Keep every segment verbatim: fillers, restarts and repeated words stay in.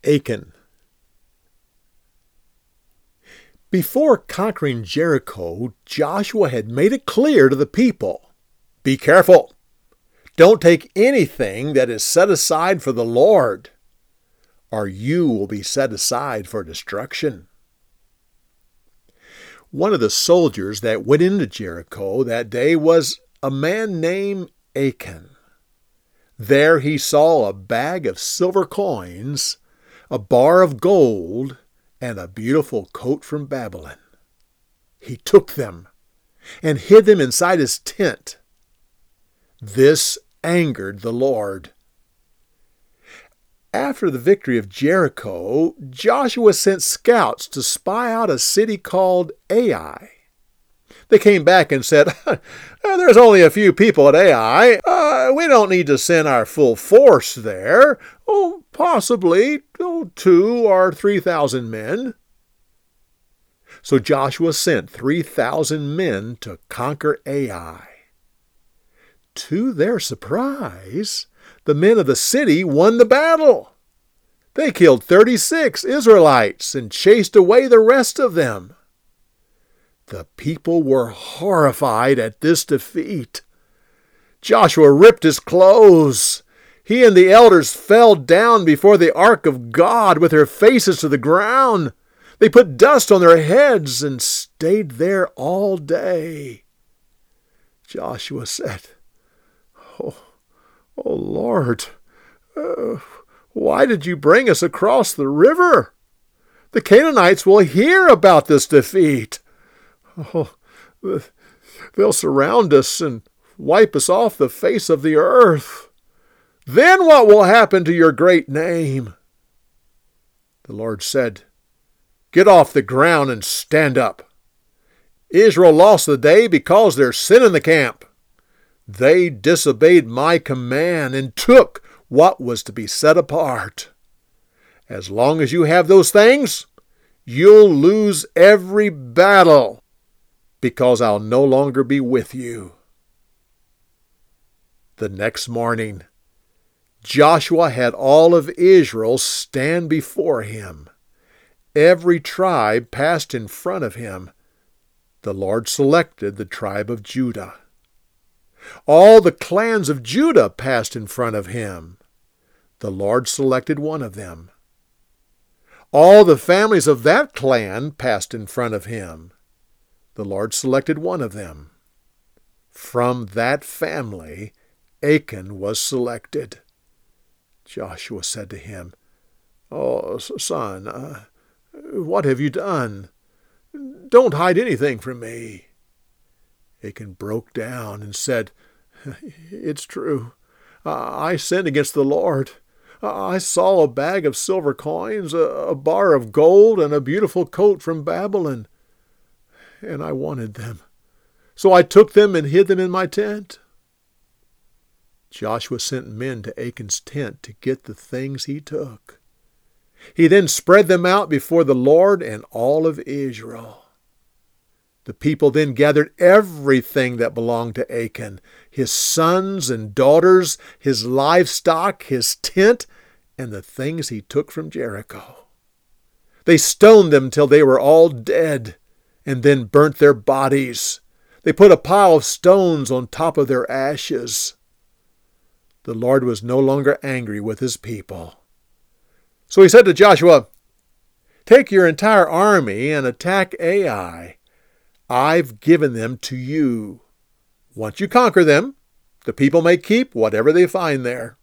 Achan. Before conquering Jericho, Joshua had made it clear to the people, "Be careful. Don't take anything that is set aside for the Lord, or you will be set aside for destruction." One of the soldiers that went into Jericho that day was a man named Achan. There he saw a bag of silver coins, a bar of gold, and a beautiful coat from Babylon. He took them and hid them inside his tent. This angered the Lord. After the victory of Jericho, Joshua sent scouts to spy out a city called Ai. They came back and said, "There's only a few people at Ai. Uh, we don't need to send our full force there. Oh, possibly oh, two or three thousand men." So Joshua sent three thousand men to conquer Ai. To their surprise, the men of the city won the battle. They killed thirty-six Israelites and chased away the rest of them. The people were horrified at this defeat. Joshua ripped his clothes. He and the elders fell down before the ark of God with their faces to the ground. They put dust on their heads and stayed there all day. Joshua said, "Oh, oh Lord, uh, why did you bring us across the river? The Canaanites will hear about this defeat. Oh, they'll surround us and wipe us off the face of the earth. Then what will happen to your great name?" The Lord said, "Get off the ground and stand up. Israel lost the day because there's sin in the camp. They disobeyed my command and took what was to be set apart. As long as you have those things, you'll lose every battle, because I'll no longer be with you." The next morning, Joshua had all of Israel stand before him. Every tribe passed in front of him. The Lord selected the tribe of Judah. All the clans of Judah passed in front of him. The Lord selected one of them. All the families of that clan passed in front of him. The Lord selected one of them. From that family, Achan was selected. Joshua said to him, "Oh, son, uh, what have you done? Don't hide anything from me." Achan broke down and said, "It's true. I sinned against the Lord. I saw a bag of silver coins, a bar of gold, and a beautiful coat from Babylon, and I wanted them. So I took them and hid them in my tent." Joshua sent men to Achan's tent to get the things he took. He then spread them out before the Lord and all of Israel. The people then gathered everything that belonged to Achan, his sons and daughters, his livestock, his tent, and the things he took from Jericho. They stoned them till they were all dead, and then burnt their bodies. They put a pile of stones on top of their ashes. The Lord was no longer angry with his people. So he said to Joshua, "Take your entire army and attack Ai. I've given them to you. Once you conquer them, the people may keep whatever they find there."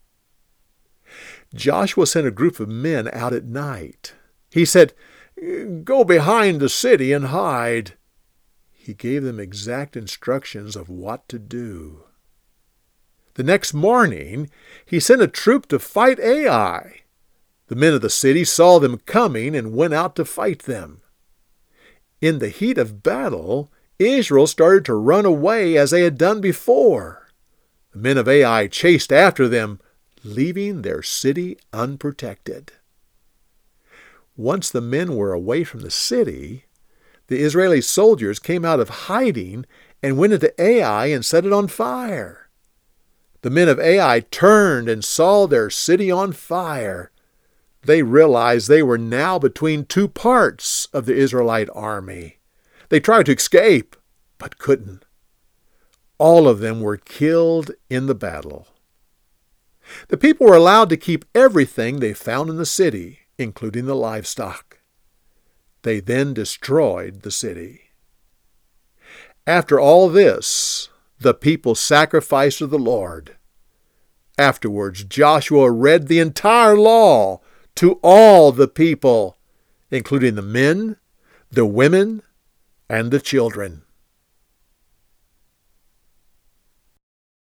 Joshua sent a group of men out at night. He said, "Go behind the city and hide." He gave them exact instructions of what to do. The next morning, he sent a troop to fight Ai. The men of the city saw them coming and went out to fight them. In the heat of battle, Israel started to run away as they had done before. The men of Ai chased after them, leaving their city unprotected. Once the men were away from the city, the Israeli soldiers came out of hiding and went into Ai and set it on fire. The men of Ai turned and saw their city on fire. They realized they were now between two parts of the Israelite army. They tried to escape, but couldn't. All of them were killed in the battle. The people were allowed to keep everything they found in the city, including the livestock. They then destroyed the city. After all this, the people sacrificed to the Lord. Afterwards, Joshua read the entire law to all the people, including the men, the women, and the children.